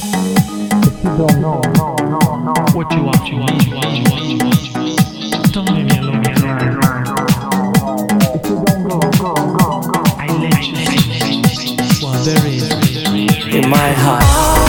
What you want, Don't leave me alone, If you don't go, I let you Well, there is in my heart.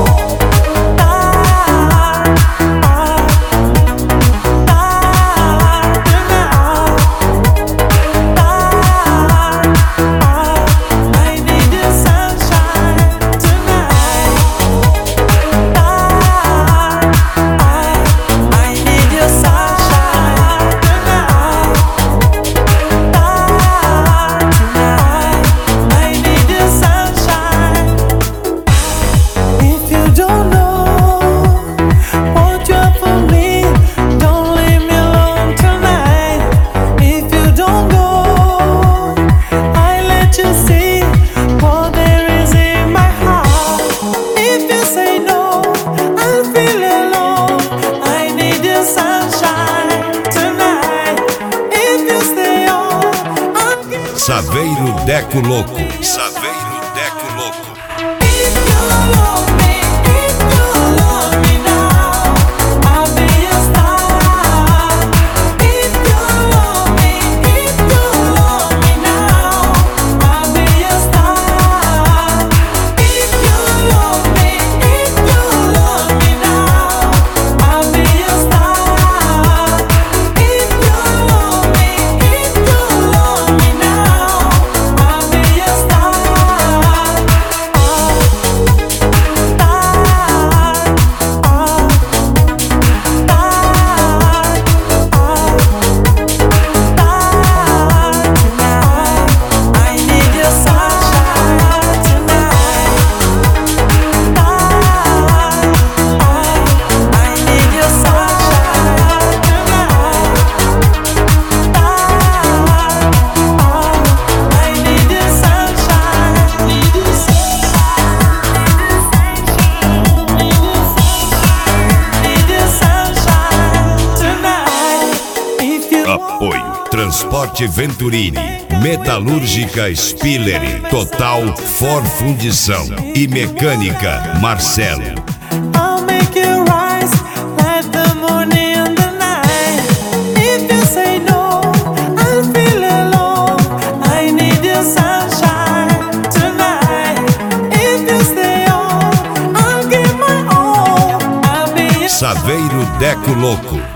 Saveiro Deco Louco. Saveiro Deco Louco. Apoio Transporte Venturini, Metalúrgica Spiller, Total For Fundição e Mecânica Marcelo. Saveiro Deco Louco.